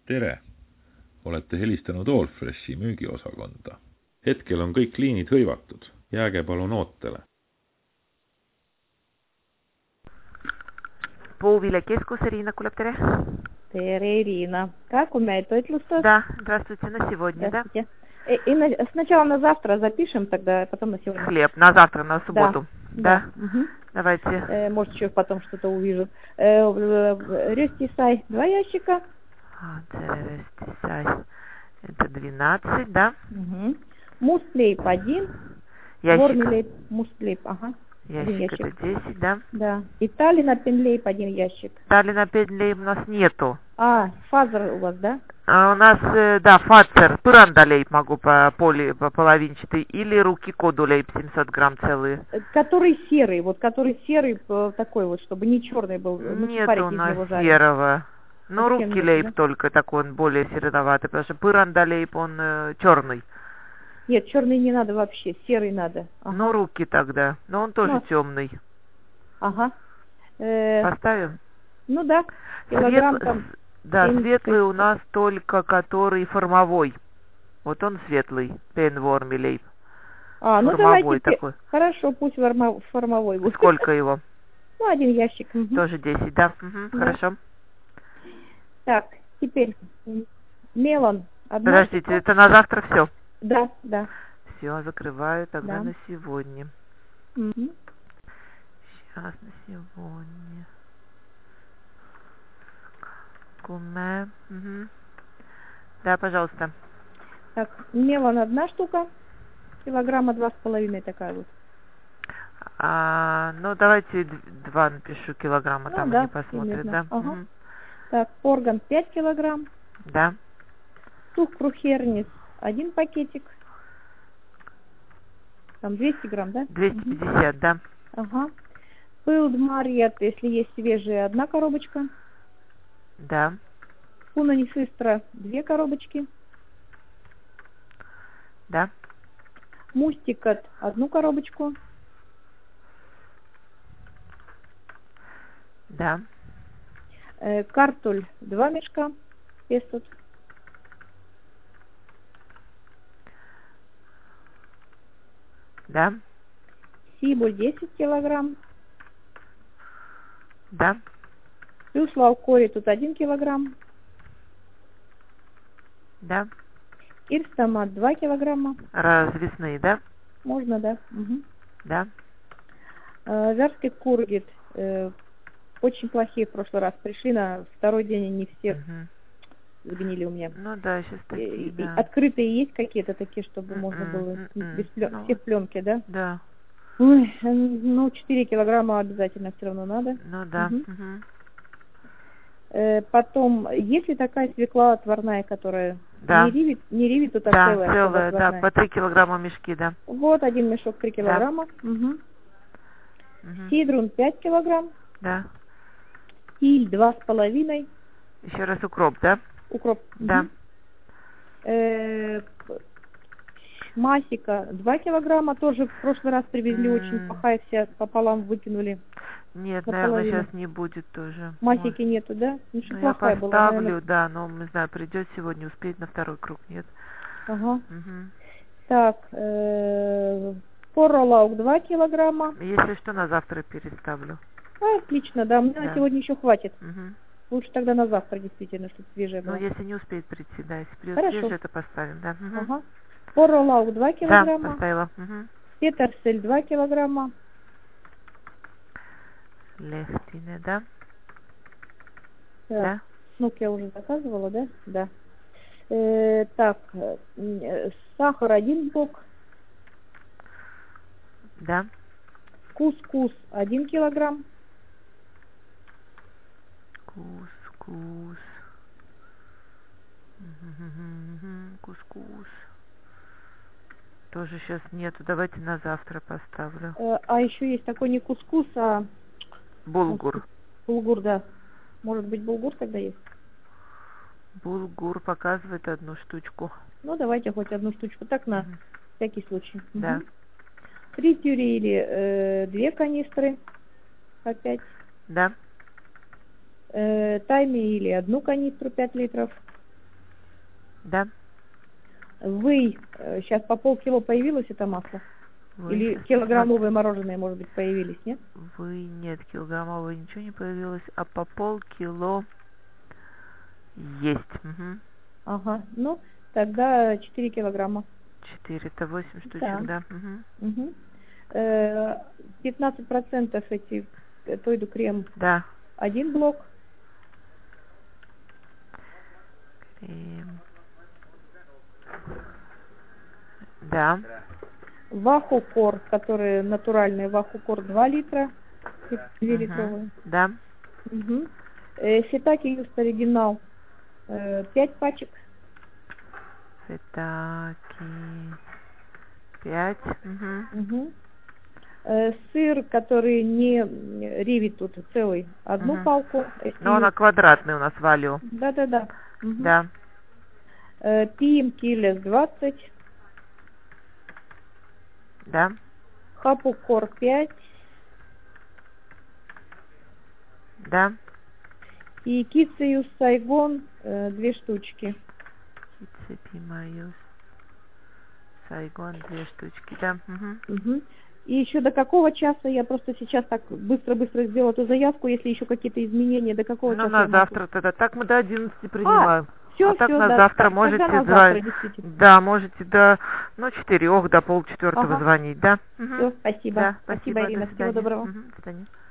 Tere! Olete helistanud Allfreshi müügiosakonda. Hetkel on kõik liinid hõivatud. Jääge palun ootele. Puuviljakeskus, Ирина Кулеп, Tere, Ирина. Как умеет тотлюстас? Да, здравствуйте, на сегодня, Здравствуйте. И сначала на завтра запишем, тогда потом на сегодня. Хлеб, на завтра, на субботу. Да. Угу. Давайте. Может, еще потом что-то увижу. Рёстисай 2 ящика. Рёстисай. Это 12, да? Угу. Мустлейп 1. Ящик. Вормилейп, мустлейп, ага. Ящик это 10, да? Да. И Таллина Пенлейп 1 ящик. Таллина Пенлейп у нас нету. Фазер у вас, да? У нас, да, фацер, пырандалейп могу по половинчатый, или руки кодулейп 700 грамм целые. Который серый, вот который серый такой вот, чтобы не черный был. Нет у нас серого. Ну, руки лейп, да? Только такой, он более сероватый, потому что пырандалейп, он черный. Нет, черный не надо вообще, серый надо. Ага. Ну, руки тогда, но он тоже темный. Ага. Поставим? Ну да, килограмм там. Да, светлый у нас только который формовой. Вот он светлый, пенвормилейп. Ну давайте, такой. Хорошо, пусть формовой будет. Сколько его? Ну, 1 ящик. Угу. Тоже 10, да? Угу, да. Хорошо. Так, теперь мелон. Подождите, это на завтра все? Да, да. Все, закрываю тогда на сегодня. Угу. Сейчас на сегодня. Куме. Угу. Да, пожалуйста. Так, мелон 1 штука, килограмма 2,5 такая вот. Ну, давайте 2 напишу килограмма, там да, они посмотрят, да? Ага. Угу. Так, орган 5 килограмм. Да. Сухкрухернис 1 пакетик. Там 200 грамм, да? 250, да. Ага. Пылд Марьет, если есть свежая, 1 коробочка. Да. Пунанисыстра 2 коробочки. Да. Мустикат 1 коробочку. Да. Картуль 2 мешка. Пестут. Да. Сибуль 10 килограмм. Да. Плюс лаукори тут 1 килограмм. Да. Ирстомат 2 килограмма. Развесные, да? Можно, да. Угу. Да. Вярский кургит. Очень плохие в прошлый раз. Пришли на 2-й день, они все сгнили у меня. Ну да, сейчас такие, да. Открытые есть какие-то такие, чтобы можно было без все в пленке, да? Да. Ой, ну 4 килограмма обязательно все равно надо. Ну да. Потом, есть ли такая свекла отварная, которая да. не ривит, тут целая, да, по 3 килограмма мешки, да. Вот, 1 мешок 3 килограмма. Да. Угу. Сидрун 5 килограмм. Да. Иль 2,5. Еще раз укроп, да? Укроп. Да. Масика 2 килограмма, тоже в прошлый раз привезли, очень плохая, вся пополам выкинули. Нет, наверное, сейчас не будет тоже. Масики нету, да? Ну, я поставлю, была, наверное... да, но, не знаю, придет сегодня, успеть на 2-й круг, нет. Ага. Так, поролаук 2 килограмма. Если что, на завтра переставлю. Отлично, да, мне на сегодня еще хватит. Лучше тогда на завтра, действительно, чтобы свежее было. Ну, если не успеет прийти, да, если придет свежее, то поставим, да. Ага. Поролаук 2 килограмма. Да, поставила. Петерсель 2 килограмма. Лехтине, да? Так. Да. Снук я уже заказывала, да? Да. Так, сахар 1 блок. Да. Кускус 1 килограмм. Кускус. Кускус. Тоже сейчас нету. Давайте на завтра поставлю. А еще есть такой не кускус, а... Булгур. Булгур, да. Может быть, булгур тогда есть? Булгур показывает 1 штучку. Ну, давайте хоть 1 штучку. Так, на всякий случай. Да. Фритюрили 2 канистры. Опять. Да. Тайми или 1 канистру 5 литров. Да. Вы, сейчас по полкило появилось это масло? Вы Или сейчас килограммовые мороженые, может быть, появились, нет? Вы, нет, килограммовые ничего не появилось, а по полкило есть. Угу. Ага, ну, тогда 4 килограмма. 4, это 8 штучек, Да. да. Угу. Угу. 15% эти, тойду крем, Да. 1 блок. Крем. Да. Вахукор, которые натуральные, Вахукор 2 литра, 2-литровые. Да. Угу. Ситаки Юст Оригинал 5 пачек. Ситаки 5. Угу. Угу. Сыр, который не ривит тут целый, 1 палку. Но она квадратный у нас валю. Да-да-да. Угу. Да. Пием Килес 20. Да. Хапукор 5. Да. И Кициюс Сайгон 2 штучки. Кицепи Майюс Сайгон 2 штучки, да. Угу. Угу. И еще до какого часа, я просто сейчас так быстро-быстро сделала эту заявку, если еще какие-то изменения, до какого часа? Ну, на завтра тогда. Так мы до 11 принимаем. Все, так все, на да, завтра так, можете тогда на звонить. завтра, действительно. Да, можете до 4, до полчетвертого Ага. звонить, да. Все, спасибо. Да, Спасибо, Ирина. до Всего свидания. доброго. До свидания.